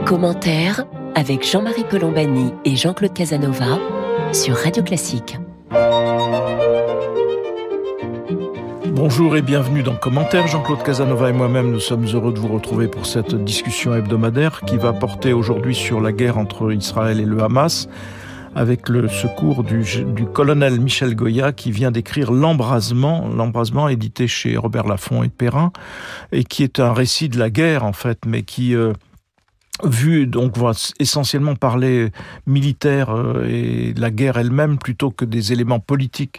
Commentaire avec Jean-Marie Colombani et Jean-Claude Casanova sur Radio Classique. Bonjour et bienvenue dans Commentaire. Jean-Claude Casanova et moi-même, nous sommes heureux de vous retrouver pour cette discussion hebdomadaire qui va porter aujourd'hui sur la guerre entre Israël et le Hamas, avec le secours du colonel Michel Goya qui vient d'écrire L'Embrasement, édité chez Robert Laffont et Perrin, et qui est un récit de la guerre en fait, mais qui va essentiellement parler militaire et la guerre elle-même plutôt que des éléments politiques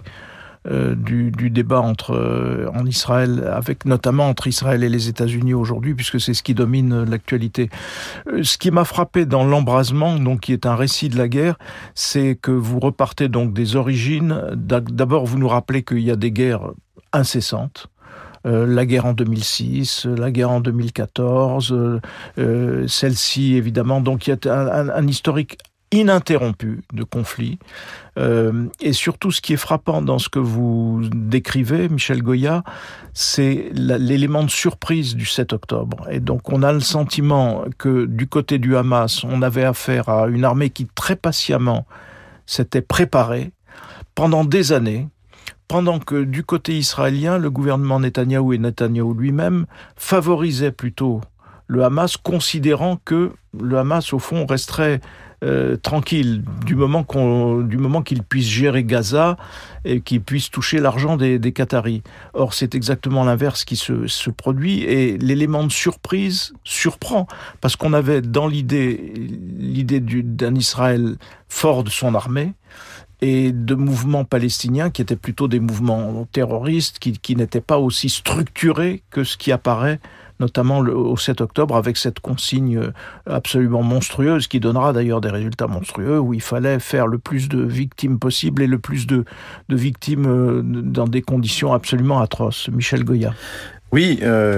du débat en Israël, avec notamment entre Israël et les États-Unis aujourd'hui, puisque c'est ce qui domine l'actualité. Ce qui m'a frappé dans L'Embrasement, donc qui est un récit de la guerre, c'est que vous repartez donc des origines. D'abord, vous nous rappelez qu'il y a des guerres incessantes. La guerre en 2006, la guerre en 2014, celle-ci évidemment. Donc il y a un historique ininterrompu de conflits. Et surtout, ce qui est frappant dans ce que vous décrivez, Michel Goya, c'est l'élément de surprise du 7 octobre. Et donc, on a le sentiment que du côté du Hamas, on avait affaire à une armée qui très patiemment s'était préparée pendant des années, pendant que du côté israélien, le gouvernement Netanyahou et Netanyahou lui-même favorisaient plutôt le Hamas, considérant que le Hamas, au fond, resterait tranquille du moment qu'il puisse gérer Gaza et qu'il puisse toucher l'argent des Qataris. Or, c'est exactement l'inverse qui se produit, et l'élément de surprise surprend, parce qu'on avait dans l'idée d'un Israël fort de son armée, et de mouvements palestiniens qui étaient plutôt des mouvements terroristes, qui n'étaient pas aussi structurés que ce qui apparaît notamment au 7 octobre, avec cette consigne absolument monstrueuse, qui donnera d'ailleurs des résultats monstrueux, où il fallait faire le plus de victimes possible et le plus de victimes dans des conditions absolument atroces. Michel Goya. Oui,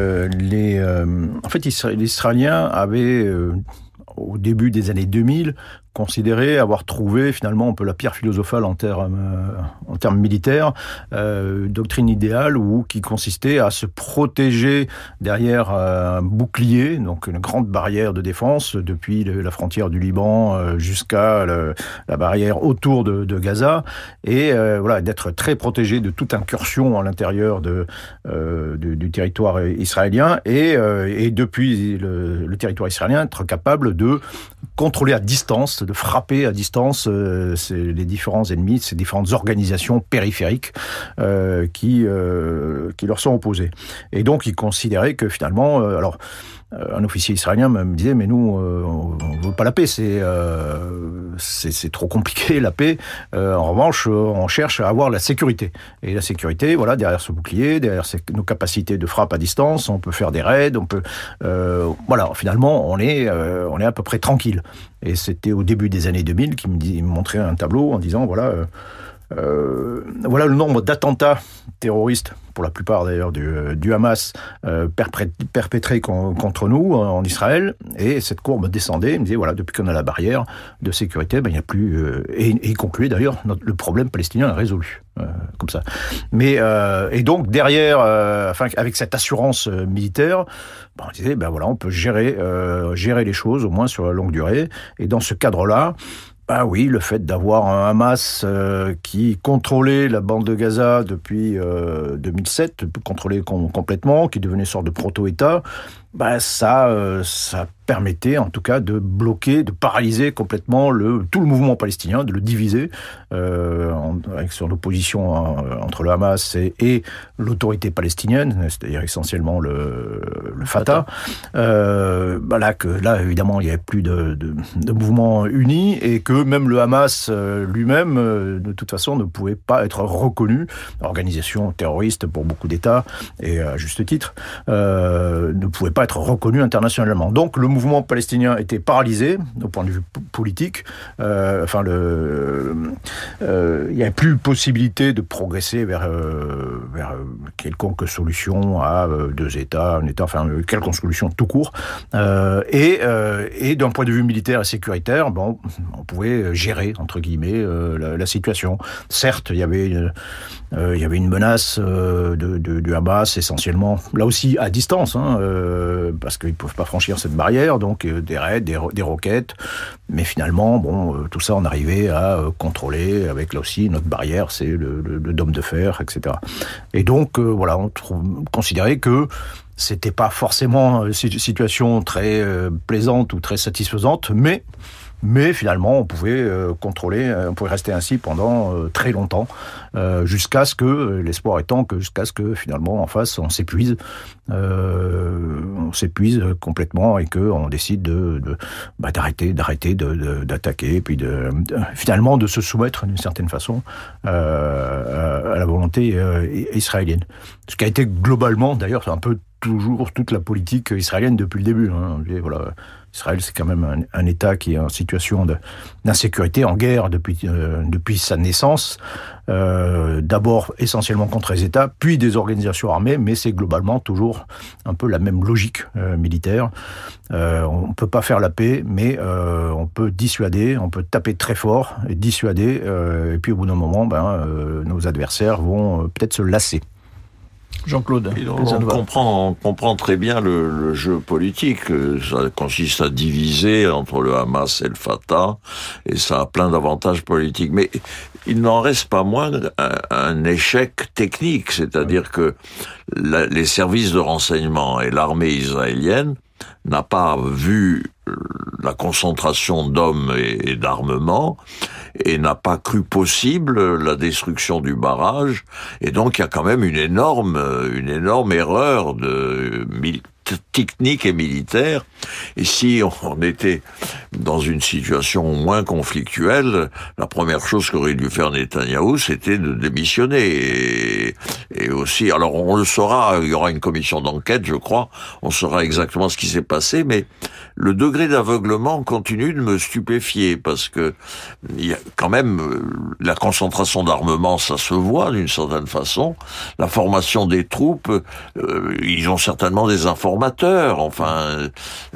en fait, les Israéliens avaient, au début des années 2000, considéré avoir trouvé finalement un peu la pierre philosophale en termes militaires, doctrine idéale qui consistait à se protéger derrière un bouclier, donc une grande barrière de défense depuis la frontière du Liban jusqu'à la barrière autour de Gaza, et d'être très protégé de toute incursion à l'intérieur du territoire israélien, et depuis le territoire israélien être capable de contrôler à distance, de frapper à distance les différents ennemis, ces différentes organisations périphériques qui leur sont opposées. Et donc, ils considéraient que finalement, un officier israélien me disait, mais nous, on veut pas la paix, c'est trop compliqué, la paix. En revanche, on cherche à avoir la sécurité. Et la sécurité, derrière ce bouclier, derrière nos capacités de frappe à distance, on peut faire des raids, on peut, finalement, on est à peu près tranquille. Et c'était au début des années 2000 qu'il me montrait un tableau en disant, voilà le nombre d'attentats terroristes, pour la plupart d'ailleurs du Hamas, perpétrés contre nous en Israël, et cette courbe descendait. Il me disait, depuis qu'on a la barrière de sécurité, il n'y a plus, et il concluait d'ailleurs, le problème palestinien est résolu, comme ça. Mais et donc derrière, avec cette assurance militaire, on disait, on peut gérer les choses au moins sur la longue durée. Et dans ce cadre-là, oui, le fait d'avoir un Hamas qui contrôlait la bande de Gaza depuis 2007, contrôlé complètement, qui devenait une sorte de proto-État, ça permettait en tout cas de bloquer, de paralyser complètement tout le mouvement palestinien, de le diviser avec son opposition entre le Hamas et l'autorité palestinienne, c'est-à-dire essentiellement le Fatah. Là, évidemment, il n'y avait plus de mouvement uni, et que même le Hamas lui-même, de toute façon, ne pouvait pas être reconnu, organisation terroriste pour beaucoup d'États, et à juste titre, ne pouvait pas être reconnu internationalement. Donc le mouvement palestinien était paralysé au point de vue politique. Il n'y avait plus possibilité de progresser vers quelconque solution à deux États, un État, quelconque solution tout court. Et d'un point de vue militaire et sécuritaire, on pouvait gérer entre guillemets la situation. Certes, il y avait une menace du Hamas, essentiellement là aussi à distance, parce qu'ils peuvent pas franchir cette barrière, donc des raids, des roquettes. Mais finalement, tout ça, on arrivait à contrôler avec là aussi notre barrière, c'est le dôme de fer, etc. Et donc, on considérait que c'était pas forcément une situation très plaisante ou très satisfaisante, mais finalement, on pouvait contrôler, on pouvait rester ainsi pendant très longtemps, jusqu'à ce que, l'espoir étant que jusqu'à ce que finalement, en face, on s'épuise complètement et qu'on décide d'arrêter d'attaquer, puis finalement de se soumettre d'une certaine façon à la volonté israélienne. Ce qui a été globalement, d'ailleurs, c'est un peu toujours toute la politique israélienne depuis le début. Voilà. Israël, c'est quand même un État qui est en situation d'insécurité, en guerre depuis sa naissance. D'abord essentiellement contre les États, puis des organisations armées, mais c'est globalement toujours un peu la même logique militaire. On ne peut pas faire la paix, mais on peut dissuader, on peut taper très fort et dissuader, et puis au bout d'un moment, nos adversaires vont peut-être se lasser. Jean-Claude. On comprend très bien le jeu politique. Ça consiste à diviser entre le Hamas et le Fatah, et ça a plein d'avantages politiques. Mais il n'en reste pas moins un échec technique, c'est-à-dire que les services de renseignement et l'armée israélienne n'a pas vu la concentration d'hommes et d'armements, et n'a pas cru possible la destruction du barrage, et donc il y a quand même une énorme erreur technique et militaire. Et si on était dans une situation moins conflictuelle, la première chose qu'aurait dû faire Netanyahou, c'était de démissionner. Et aussi, alors on le saura, il y aura une commission d'enquête, je crois, on saura exactement ce qui s'est passé, mais le degré d'aveuglement continue de me stupéfier, parce que il y a quand même la concentration d'armement, ça se voit d'une certaine façon. La formation des troupes, ils ont certainement des informateurs. Enfin,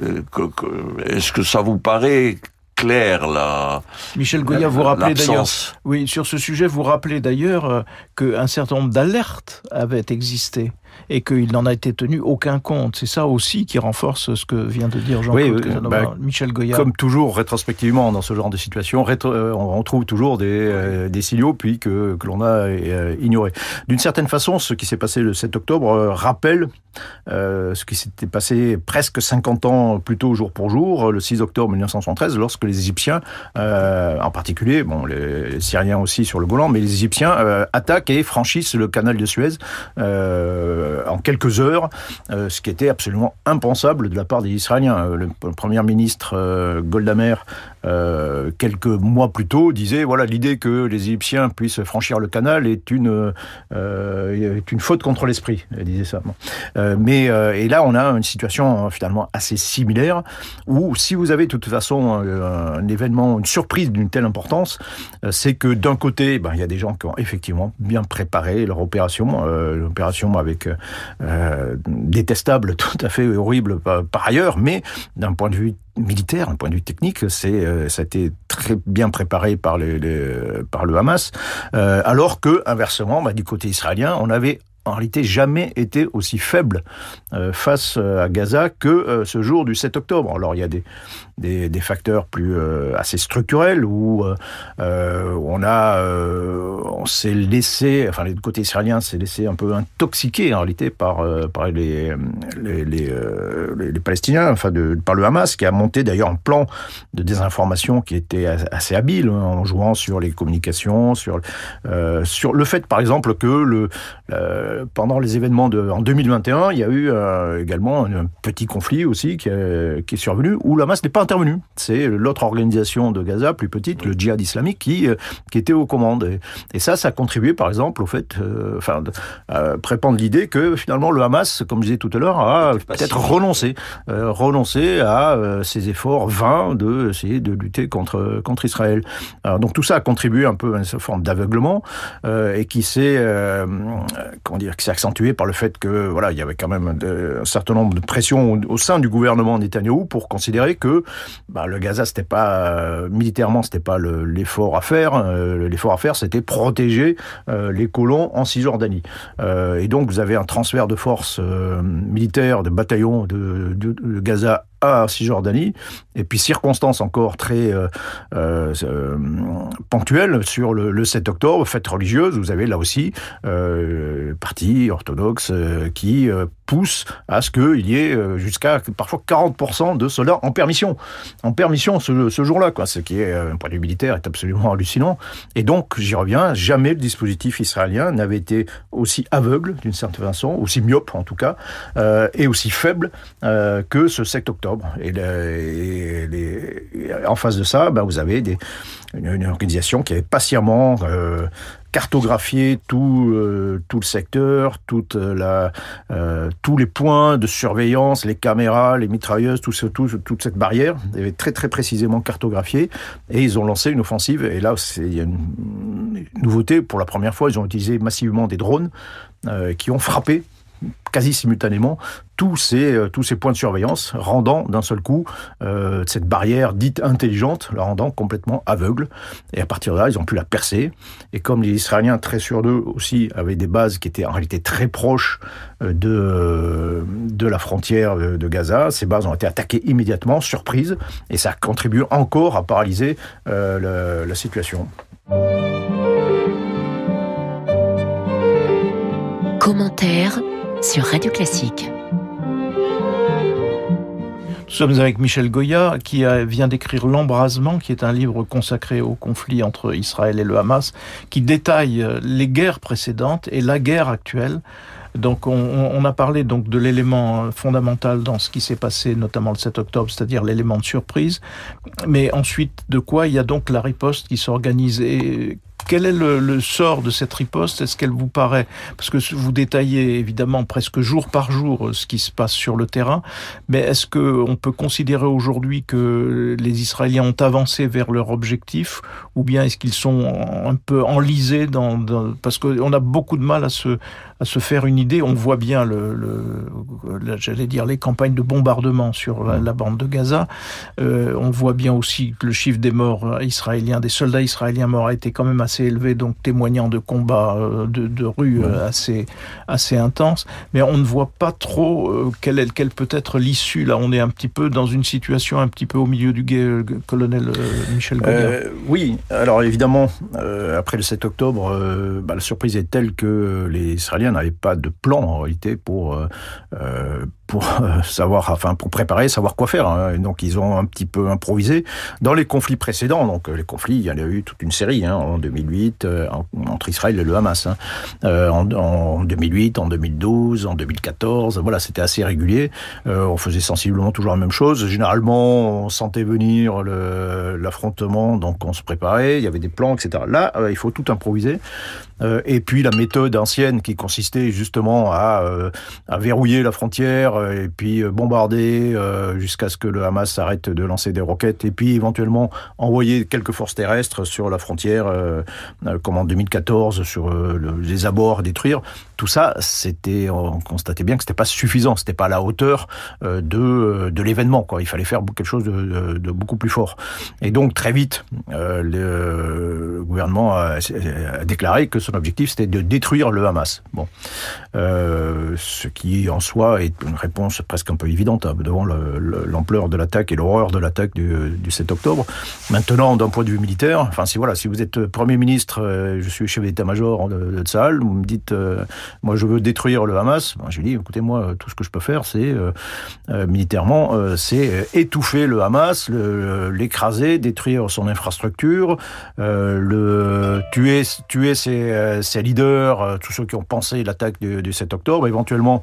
est-ce que ça vous paraît clair, là? Michel Goya, vous rappelez d'ailleurs, oui, sur ce sujet, vous rappelez d'ailleurs qu'un certain nombre d'alertes avaient existé et qu'il n'en a été tenu aucun compte. C'est ça aussi qui renforce ce que vient de dire Jean-Claude Casanova. Michel Goya. Comme toujours, rétrospectivement, dans ce genre de situation, on trouve toujours des signaux puis que l'on a ignorés. D'une certaine façon, ce qui s'est passé le 7 octobre rappelle ce qui s'était passé presque 50 ans plus tôt, jour pour jour, le 6 octobre 1973, lorsque les Égyptiens, en particulier, les Syriens aussi sur le Golan, mais les Égyptiens attaquent et franchissent le canal de Suez en quelques heures, ce qui était absolument impensable de la part des Israéliens. Le Premier ministre Golda Meir, quelques mois plus tôt, disait l'idée que les Égyptiens puissent franchir le canal est une faute contre l'esprit. Elle disait ça. Et là, on a une situation finalement assez similaire où, si vous avez de toute façon un événement, une surprise d'une telle importance, c'est que d'un côté, il y a des gens qui ont effectivement bien préparé leur opération, l'opération avec détestable, tout à fait horrible par ailleurs, mais d'un point de vue militaire, d'un point de vue technique, ça a été très bien préparé par le Hamas, alors que inversement, du côté israélien, on avait en réalité jamais été aussi faible face à Gaza que ce jour du 7 octobre. Alors il y a des facteurs plus assez structurels où on s'est laissé, enfin le côté israélien s'est laissé un peu intoxiquer en réalité par les Palestiniens, par le Hamas, qui a monté d'ailleurs un plan de désinformation qui était assez habile, en jouant sur les communications, sur le fait par exemple que pendant les événements en 2021, il y a eu également un petit conflit aussi qui est survenu, où le Hamas n'est pas intervenu. C'est l'autre organisation de Gaza, plus petite, le djihad islamique, qui était aux commandes. Et ça a contribué, par exemple, au fait, à répandre l'idée que finalement le Hamas, comme je disais tout à l'heure, a peut-être renoncé à ses efforts vains d'essayer de lutter contre Israël. Alors, donc tout ça a contribué un peu à une forme d'aveuglement et qui s'est, qui s'est accentué par le fait que voilà, il y avait quand même un certain nombre de pressions au sein du gouvernement Netanyahou pour considérer que le Gaza, c'était pas militairement, c'était pas l'effort à faire. L'effort à faire, c'était protéger les colons en Cisjordanie. Et donc, vous avez un transfert de forces militaires, de bataillons de Gaza à Cisjordanie, et puis circonstances encore très ponctuelles sur le 7 octobre, fête religieuse, vous avez là aussi partis orthodoxes qui poussent à ce qu'il y ait jusqu'à parfois 40% de soldats en permission ce jour-là, quoi, ce qui est, un point de vue militaire, est absolument hallucinant. Et donc, j'y reviens, jamais le dispositif israélien n'avait été aussi aveugle, d'une certaine façon, aussi myope en tout cas, et aussi faible que ce 7 octobre. Et en face de ça, vous avez une organisation qui avait patiemment cartographié tout le secteur, tous les points de surveillance, les caméras, les mitrailleuses, toute cette barrière, ils avaient très très précisément cartographié, et ils ont lancé une offensive. Et là, il y a une nouveauté, pour la première fois, ils ont utilisé massivement des drones qui ont frappé quasi simultanément tous ces points de surveillance, rendant d'un seul coup cette barrière dite intelligente, la rendant complètement aveugle. Et à partir de là, ils ont pu la percer. Et comme les Israéliens, très sûrs d'eux aussi, avaient des bases qui étaient en réalité très proches de la frontière de Gaza, ces bases ont été attaquées immédiatement, surprise, et ça contribue encore à paralyser la situation. Commentaire sur Radio Classique. Nous sommes avec Michel Goya, qui vient d'écrire L'Embrasement, qui est un livre consacré au conflit entre Israël et le Hamas, qui détaille les guerres précédentes et la guerre actuelle. Donc on a parlé donc de l'élément fondamental dans ce qui s'est passé, notamment le 7 octobre, c'est-à-dire l'élément de surprise. Mais ensuite, de quoi il y a donc la riposte qui s'organise. Et quel est le sort de cette riposte ? Est-ce qu'elle vous paraît... Parce que vous détaillez évidemment presque jour par jour ce qui se passe sur le terrain, mais est-ce qu'on peut considérer aujourd'hui que les Israéliens ont avancé vers leur objectif, ou bien est-ce qu'ils sont un peu enlisés parce qu'on a beaucoup de mal à se faire une idée. On voit bien j'allais dire les campagnes de bombardement sur la bande de Gaza. On voit bien aussi que le chiffre des morts israéliens, des soldats israéliens morts, a été quand même assez élevé, donc témoignant de combats de rue assez intenses. Mais on ne voit pas trop quelle peut être l'issue. Là, on est un petit peu dans une situation un petit peu au milieu du gué, colonel Michel Goya. Oui, alors évidemment, après le 7 octobre, la surprise est telle que les Israéliens n'avaient pas de plan en réalité pour préparer, savoir quoi faire. Hein. Donc ils ont un petit peu improvisé. Dans les conflits précédents, donc les conflits, il y en a eu toute une série, en 2008, entre Israël et le Hamas. En 2008, en 2012, en 2014, voilà, c'était assez régulier. On faisait sensiblement toujours la même chose. Généralement, on sentait venir l'affrontement, donc on se préparait, il y avait des plans, etc. Là, il faut tout improviser. Et puis la méthode ancienne qui consistait justement à verrouiller la frontière et puis bombarder jusqu'à ce que le Hamas arrête de lancer des roquettes et puis éventuellement envoyer quelques forces terrestres sur la frontière comme en 2014 sur les abords, détruire. Tout ça, on constatait bien que c'était pas suffisant, c'était pas à la hauteur de l'événement, quoi. Il fallait faire quelque chose de beaucoup plus fort. Et donc très vite, le gouvernement a déclaré que son objectif c'était de détruire le Hamas. Bon, ce qui en soi est une réponse presque un peu évidente devant l'ampleur de l'attaque et l'horreur de l'attaque du 7 octobre. Maintenant, d'un point de vue militaire, si vous êtes Premier ministre, je suis chef d'état-major de Tsahal, vous me dites moi je veux détruire le Hamas, je dis écoutez, moi tout ce que je peux faire c'est militairement c'est étouffer le Hamas, l'écraser, détruire son infrastructure, tuer ses leaders, tous ceux qui ont pensé l'attaque du 7 octobre, éventuellement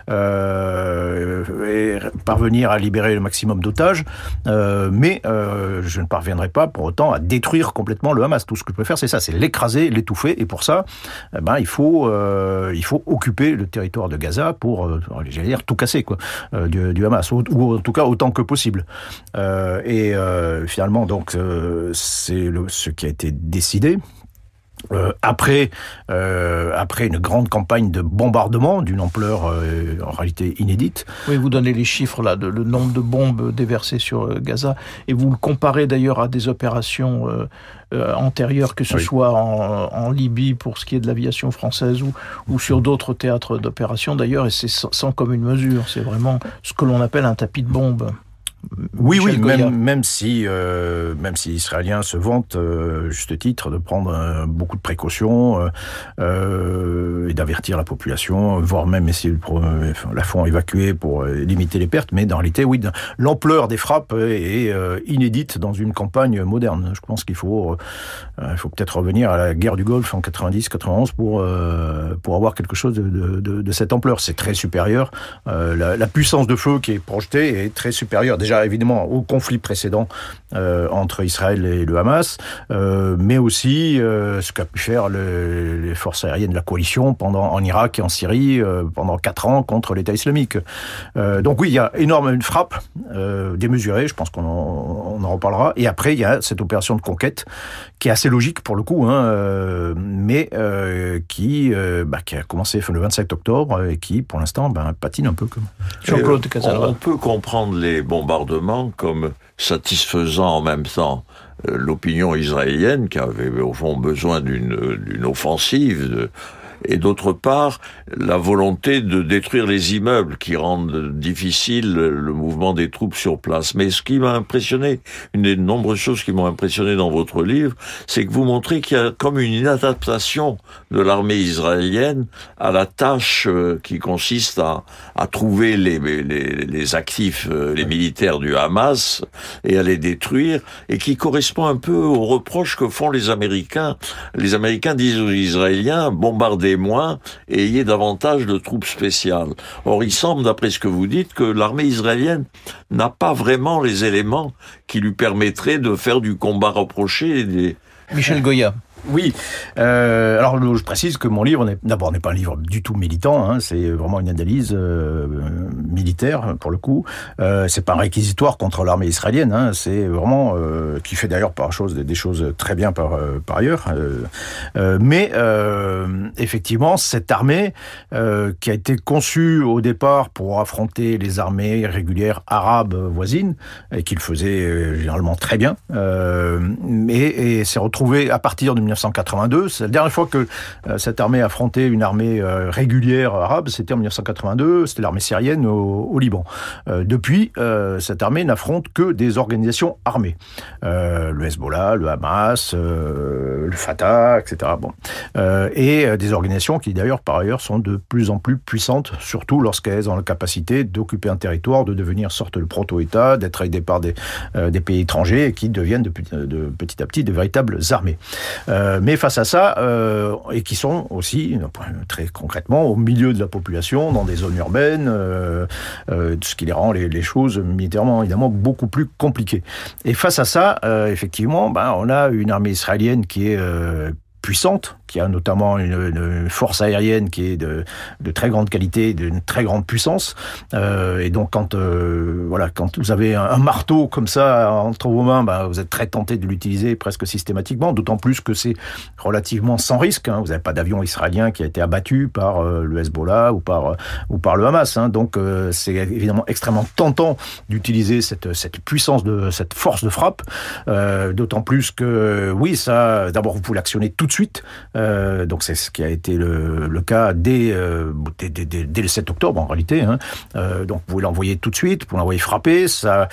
parvenir à libérer le maximum d'otages, mais je ne parviendrai pas pour autant à détruire complètement le Hamas. Tout ce que je peux faire c'est ça, c'est l'écraser, l'étouffer, et pour ça il faut occuper le territoire de Gaza pour tout casser du Hamas, ou en tout cas autant que possible. Et finalement donc c'est ce qui a été décidé. Après une grande campagne de bombardement d'une ampleur en réalité inédite. Oui, vous donnez les chiffres là, le nombre de bombes déversées sur Gaza, et vous le comparez d'ailleurs à des opérations antérieures, que ce soit en Libye pour ce qui est de l'aviation française ou sur d'autres théâtres d'opération d'ailleurs, et c'est sans commune mesure. C'est vraiment ce que l'on appelle un tapis de bombes. Oui, même si les Israéliens se vantent, juste titre, de prendre beaucoup de précautions et d'avertir la population, voire même essayer de la font évacuer pour limiter les pertes. Mais en réalité, oui, l'ampleur des frappes est inédite dans une campagne moderne. Je pense qu'il faut peut-être revenir à la guerre du Golfe en 90-91 pour avoir quelque chose de cette ampleur. C'est très supérieur. La puissance de feu qui est projetée est très supérieure. Déjà, évidemment, au conflit précédent entre Israël et le Hamas, mais aussi ce qu'a pu faire les forces aériennes de la coalition en Irak et en Syrie pendant 4 ans contre l'État islamique. Donc oui, il y a une frappe démesurée, je pense qu'on en reparlera. Et après, il y a cette opération de conquête qui est assez logique pour le coup, mais qui a commencé le 27 octobre et qui, pour l'instant, patine un peu. Jean-Claude Casanova. On peut comprendre les bombardements comme satisfaisant en même temps l'opinion israélienne qui avait au fond besoin d'une offensive, et d'autre part la volonté de détruire les immeubles qui rendent difficile le mouvement des troupes sur place. Mais ce qui m'a impressionné, une des nombreuses choses qui m'ont impressionné dans votre livre, c'est que vous montrez qu'il y a comme une inadaptation de l'armée israélienne à la tâche qui consiste à trouver les actifs, les militaires du Hamas, et à les détruire, et qui correspond un peu aux reproches que font les Américains. Les Américains disent aux Israéliens, bombardez moins et ayez davantage de troupes spéciales. Or, il semble, d'après ce que vous dites, que l'armée israélienne n'a pas vraiment les éléments qui lui permettraient de faire du combat rapproché. Michel Goya. Oui, alors je précise que mon livre n'est pas un livre du tout militant, c'est vraiment une analyse militaire pour le coup. C'est pas un réquisitoire contre l'armée israélienne, c'est vraiment qui fait d'ailleurs des choses très bien par ailleurs. Mais effectivement, cette armée qui a été conçue au départ pour affronter les armées régulières arabes voisines et qui le faisait généralement très bien, et s'est retrouvée à partir de 1982, c'est la dernière fois que cette armée affrontait une armée régulière arabe, c'était en 1982, c'était l'armée syrienne au Liban. Depuis, cette armée n'affronte que des organisations armées. Le Hezbollah, le Hamas, le Fatah, etc. Et des organisations qui d'ailleurs, par ailleurs, sont de plus en plus puissantes, surtout lorsqu'elles ont la capacité d'occuper un territoire, de devenir sorte de proto-État, d'être aidées par des pays étrangers et qui deviennent de petit à petit de véritables armées. Mais face à ça, et qui sont aussi, très concrètement, au milieu de la population, dans des zones urbaines, ce qui les rend les choses militairement, évidemment, beaucoup plus compliquées. Et face à ça, effectivement, on a une armée israélienne qui est puissante, qui a notamment une force aérienne qui est de très grande qualité, d'une très grande puissance. Et donc, quand vous avez un marteau comme ça entre vos mains, vous êtes très tenté de l'utiliser presque systématiquement, d'autant plus que c'est relativement sans risque. Vous n'avez pas d'avion israélien qui a été abattu par le Hezbollah ou par le Hamas. Donc, c'est évidemment extrêmement tentant d'utiliser cette puissance, cette force de frappe. D'autant plus que, oui, ça, d'abord, vous pouvez l'actionner tout de suite. Donc c'est ce qui a été le cas dès le 7 octobre en réalité. Donc vous pouvez l'envoyer tout de suite, vous pouvez l'envoyer frapper. Ça,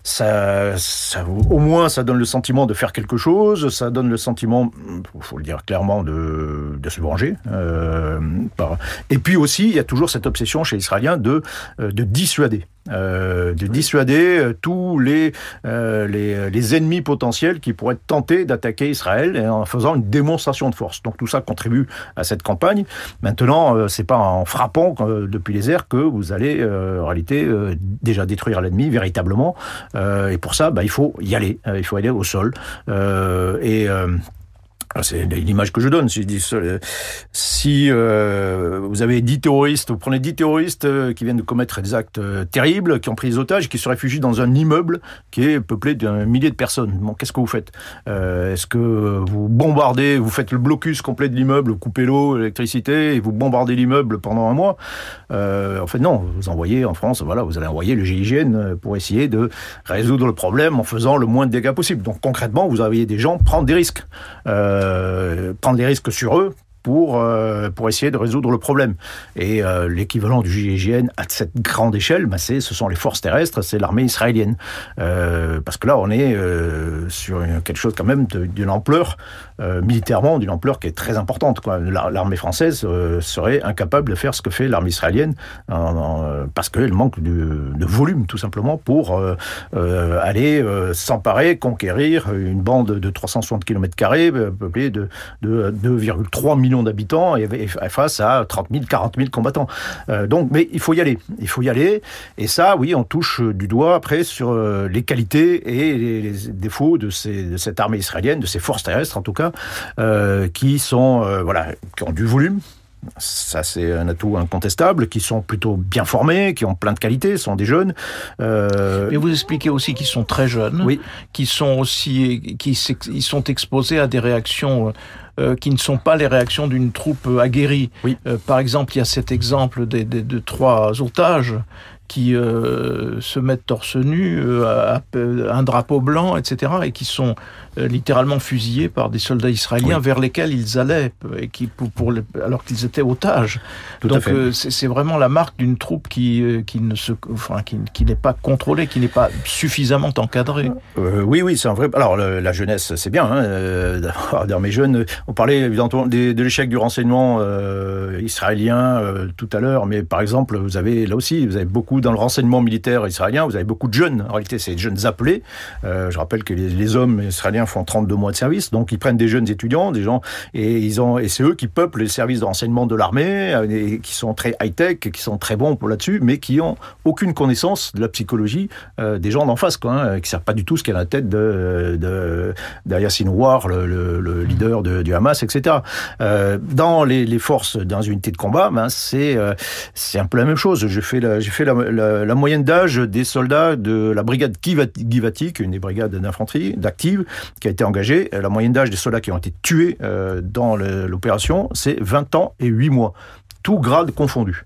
au moins, ça donne le sentiment de faire quelque chose. Ça donne le sentiment, faut le dire clairement, de se venger. Et puis aussi, il y a toujours cette obsession chez les Israéliens de dissuader. Tous les ennemis potentiels qui pourraient être tentés d'attaquer Israël en faisant une démonstration de force. Donc tout ça contribue à cette campagne. Maintenant, c'est pas en frappant depuis les airs que vous allez en réalité déjà détruire l'ennemi véritablement. Et pour ça, il faut y aller. Il faut aller au sol. C'est l'image que je donne. Si vous avez 10 terroristes, vous prenez 10 terroristes qui viennent de commettre des actes terribles, qui ont pris des otages, qui se réfugient dans un immeuble qui est peuplé d'un millier de personnes. Bon, qu'est-ce que vous faites ? Est-ce que vous bombardez, vous faites le blocus complet de l'immeuble, vous coupez l'eau, l'électricité, et vous bombardez l'immeuble pendant un mois ? En fait, non. Vous envoyez en France, vous allez envoyer le GIGN pour essayer de résoudre le problème en faisant le moins de dégâts possible. Donc concrètement, vous envoyez des gens prendre des risques. Prendre des risques sur eux pour essayer de résoudre le problème. Et l'équivalent du GIGN à cette grande échelle, ce sont les forces terrestres, c'est l'armée israélienne. Parce que là, on est sur quelque chose quand même d'une ampleur, militairement, d'une ampleur qui est très importante, quoi. L'armée française serait incapable de faire ce que fait l'armée israélienne, parce qu'elle manque de volume, tout simplement, pour aller s'emparer, conquérir une bande de 360 km² peuplée de 2,3 millions d'habitants et face à 30 000, 40 000 combattants. Mais il faut y aller. Et ça, oui, on touche du doigt après sur les qualités et les défauts de cette armée israélienne, de ces forces terrestres en tout cas, qui ont du volume. Ça, c'est un atout incontestable, qui sont plutôt bien formés, qui ont plein de qualités, sont des jeunes. Mais vous expliquez aussi qu'ils sont très jeunes, oui. Ils sont exposés à des réactions qui ne sont pas les réactions d'une troupe aguerrie. Oui. Par exemple, il y a cet exemple de 3 otages qui se mettent torse nu, à un drapeau blanc, etc., et qui sont littéralement fusillés par des soldats israéliens vers lesquels ils allaient, et alors qu'ils étaient otages. Donc c'est vraiment la marque d'une troupe qui n'est pas contrôlée, qui n'est pas suffisamment encadrée. Oui, c'est un vrai. Alors la jeunesse, c'est bien, d'avoir d'armées jeunes. On parlait évidemment de l'échec du renseignement israélien tout à l'heure, mais par exemple, vous avez beaucoup dans le renseignement militaire israélien, vous avez beaucoup de jeunes. En réalité, c'est des jeunes appelés. Je rappelle que les hommes israéliens font 32 mois de service, donc ils prennent des jeunes étudiants, des gens, et c'est eux qui peuplent les services de renseignement de l'armée, et qui sont très high-tech, qui sont très bons là-dessus, mais qui ont aucune connaissance de la psychologie des gens d'en face, quoi, qui savent pas du tout ce qu'il y a dans la tête de Yassin Ouar, le leader du Hamas, etc. Dans les forces, dans une unité de combat, c'est un peu la même chose. J'ai fait la moyenne d'âge des soldats de la brigade Givati, une des brigades d'infanterie, d'active, qui a été engagée. La moyenne d'âge des soldats qui ont été tués dans l'opération, c'est 20 ans et 8 mois. Tout grade confondu.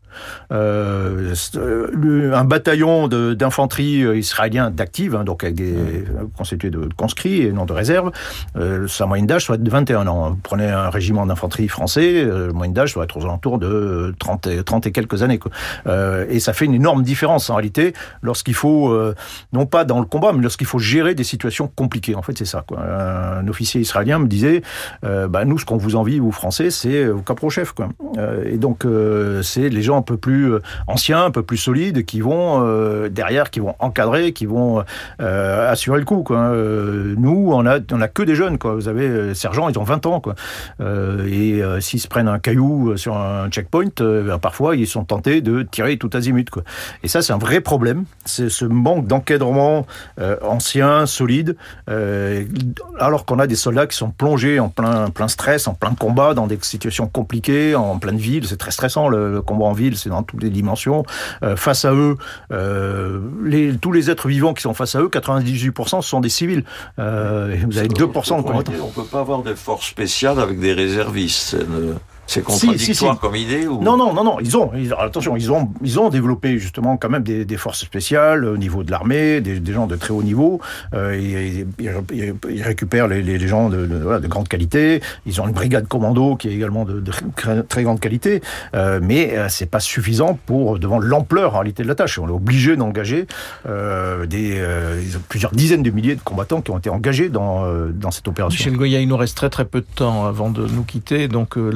Un bataillon d'infanterie israélien d'active, donc avec constitué de conscrits et non de réserve, sa moyenne d'âge soit de 21 ans. Vous prenez un régiment d'infanterie français, la moyenne d'âge doit être aux alentours de 30 et quelques années, quoi. Et ça fait une énorme différence en réalité lorsqu'il faut, non pas dans le combat, mais lorsqu'il faut gérer des situations compliquées. En fait, c'est ça, quoi. Un officier israélien me disait, nous, ce qu'on vous envie, vous Français, c'est vos caporal-chefs, quoi. Et donc, c'est les gens un peu plus anciens, un peu plus solides, qui vont derrière, qui vont encadrer, qui vont assurer le coup, quoi. Nous, on a que des jeunes, quoi. Vous avez sergents, ils ont 20 ans, quoi. Et s'ils se prennent un caillou sur un checkpoint, parfois ils sont tentés de tirer tout azimut, quoi. Et ça, c'est un vrai problème. C'est ce manque d'encadrement ancien, solide, alors qu'on a des soldats qui sont plongés en plein stress, en plein combat, dans des situations compliquées, en pleine ville. C'est très stressant, le combat en ville, c'est dans toutes les dimensions. Face à eux, tous les êtres vivants qui sont face à eux, 98% sont des civils. Vous avez 2% de combattants. On ne peut pas avoir des forces spéciales avec des réservistes. C'est contradictoire comme idée ou... Non. Ils ont développé justement quand même des forces spéciales au niveau de l'armée, des gens de très haut niveau. Ils récupèrent les gens de grande qualité. Ils ont une brigade commando qui est également de très grande qualité. Mais c'est pas suffisant devant l'ampleur en réalité de la tâche. On est obligé d'engager plusieurs dizaines de milliers de combattants qui ont été engagés dans cette opération. Michel Goya, il nous reste très très peu de temps avant de nous quitter. Donc l'embrasement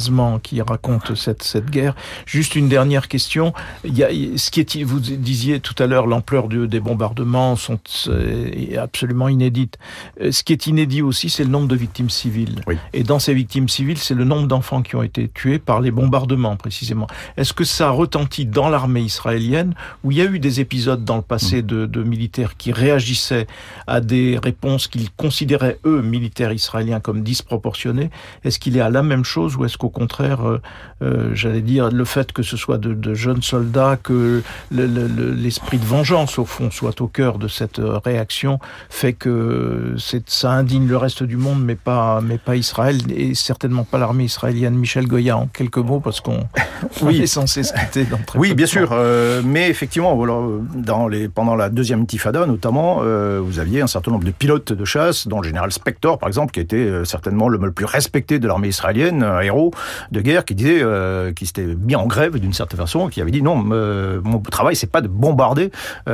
l'embrasement qui raconte cette guerre. Juste une dernière question. Vous disiez tout à l'heure, l'ampleur des bombardements est absolument inédite. Ce qui est inédit aussi, c'est le nombre de victimes civiles. Oui. Et dans ces victimes civiles, c'est le nombre d'enfants qui ont été tués par les bombardements, précisément. Est-ce que ça retentit dans l'armée israélienne, où il y a eu des épisodes dans le passé de militaires qui réagissaient à des réponses qu'ils considéraient, eux, militaires israéliens, comme disproportionnées? Est-ce qu'il y a la même chose, ou est-ce qu'au contraire, j'allais dire, le fait que ce soit de jeunes soldats, que l'esprit de vengeance, au fond, soit au cœur de cette réaction, fait que ça indigne le reste du monde, mais pas Israël, et certainement pas l'armée israélienne. Michel Goya, en quelques mots, parce qu'on est censé se quitter dans très peu de temps. Bien sûr, mais effectivement, pendant la deuxième intifada, notamment, vous aviez un certain nombre de pilotes de chasse, dont le général Spector, par exemple, qui était certainement le plus respecté de l'armée israélienne, un héros de guerre, qui disait, qui s'était mis en grève d'une certaine façon, qui avait dit non, mon travail, c'est pas de bombarder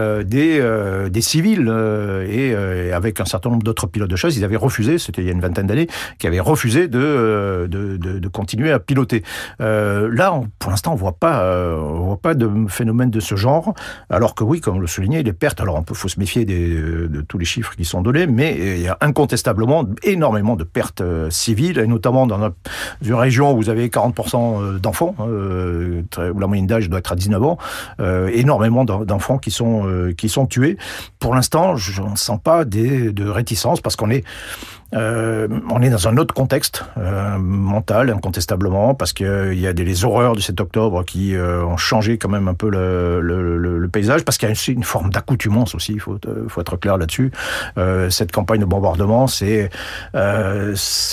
des civils, et avec un certain nombre d'autres pilotes de chasse, ils avaient refusé, c'était il y a une vingtaine d'années, qui avaient refusé de continuer à piloter. Là, pour l'instant, on voit pas de phénomène de ce genre, alors que oui, comme le soulignait, les pertes, alors faut se méfier de tous les chiffres qui sont donnés, mais il y a incontestablement énormément de pertes civiles, et notamment dans une région où vous avez 40% d'enfants, où la moyenne d'âge doit être à 19 ans, énormément d'enfants qui sont tués. Pour l'instant, je ne sens pas de réticence, parce qu'on est dans un autre contexte mental, incontestablement, parce qu'il y a les horreurs de cet octobre qui ont changé quand même un peu le paysage, parce qu'il y a aussi une forme d'accoutumance aussi, il faut être clair là-dessus. Cette campagne de bombardement, c'est la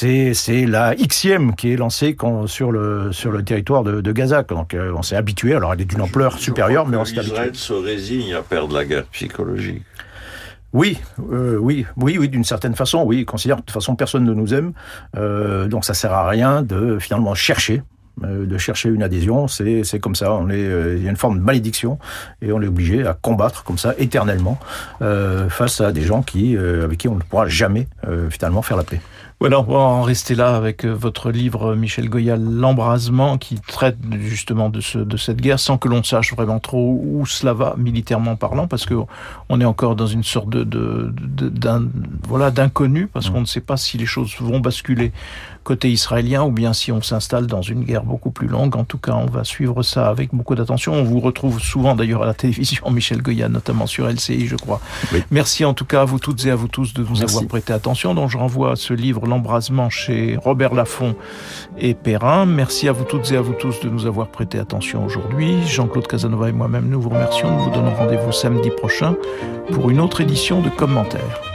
Xème qui est lancée sur le territoire de Gaza. Donc on s'est habitué, alors elle est d'une ampleur supérieure, mais on s'est habitué. Israël se résigne à perdre la guerre psychologique. Oui, d'une certaine façon, oui. Considère de toute façon personne ne nous aime, donc ça sert à rien de finalement chercher une adhésion. C'est comme ça. Il y a une forme de malédiction, et on est obligé à combattre comme ça éternellement face à des gens avec qui on ne pourra jamais finalement faire la paix. Voilà, on va en rester là avec votre livre, Michel Goya, L'Embrasement, qui traite justement de cette guerre, sans que l'on sache vraiment trop où cela va, militairement parlant, parce que on est encore dans une sorte d'inconnu, parce qu'on ne sait pas si les choses vont basculer côté israélien, ou bien si on s'installe dans une guerre beaucoup plus longue. En tout cas, on va suivre ça avec beaucoup d'attention. On vous retrouve souvent d'ailleurs à la télévision, Michel Goya, notamment sur LCI, je crois. Oui. Merci en tout cas à vous toutes et à vous tous de nous avoir prêté attention. Donc je renvoie à ce livre, L'Embrasement, chez Robert Laffont et Perrin. Merci à vous toutes et à vous tous de nous avoir prêté attention aujourd'hui. Jean-Claude Casanova et moi-même, nous vous remercions. Nous vous donnons rendez-vous samedi prochain pour une autre édition de Commentaires.